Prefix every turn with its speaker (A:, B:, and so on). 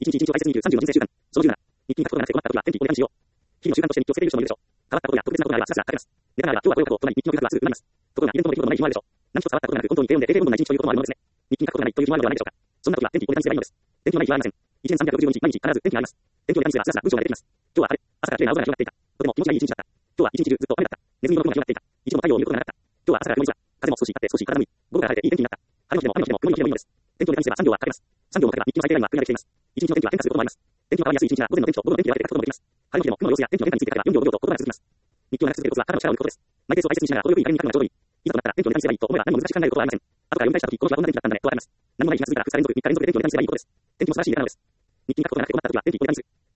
A: 1日1日を大切に生きる30の人生習慣。その17、日勤が困った時は天気をお願いしよう。日々の習慣として日記をつけている人もいるでしょう。変わったことや特別なことがあればさらさら書けます。ネタがあれば今日はこれを書こうとなり日記の書くはすぐ埋まります。ところがイベントの出来事のない日もあるでしょう。何一つ変わったことがなく本当に低温で定型文のない一日ということもあるものですね。日記に書くことがないという日もあるのではないでしょうか。そんな時は天気をネタにすればいいのです。天気のない日はありません。1365日毎日必ず天気があります。天気をネタにすればさらさら文章が出てきます。今日は晴れ。朝から綺麗な青空が広がっていた。とても気持ちがいい一日だった。今日は一日中ずっと雨だった。ネズミの雲が広がっていた。一度も太陽を見ることがなかった。今日は朝から曇り空。風も少しあって少し体寒い。午後から晴れていい天気になった。晴れの日でも雨の日でも曇りの日でもいいのです。天気をネタにすれば3秒はかかります。3秒もかけば日記の最低ラインはクリアできています。一日の天気は変化することもあります。天気が変わりやすい一日は午前の天気と午後の天気で分けて書くこともできます。晴れの日でも雲の様子や天気の変化について書けば4秒5秒と言葉が続きます。日記を長く続けるコツは体の力を抜くことです。マイペースを大切にしながら程よくいい加減に書くのがちょうどいい。いざとなったら天気をネタにすればいいと思えば何も難しく考えることはありません。後から読み返した時この日はどんな天気だったんだねとわかります。何もない日が続いたら2日連続で天気をネタにすればいいことです。天気も素晴らしいネタなのです。日記に書くことがなくて困った時は天気をネタにする。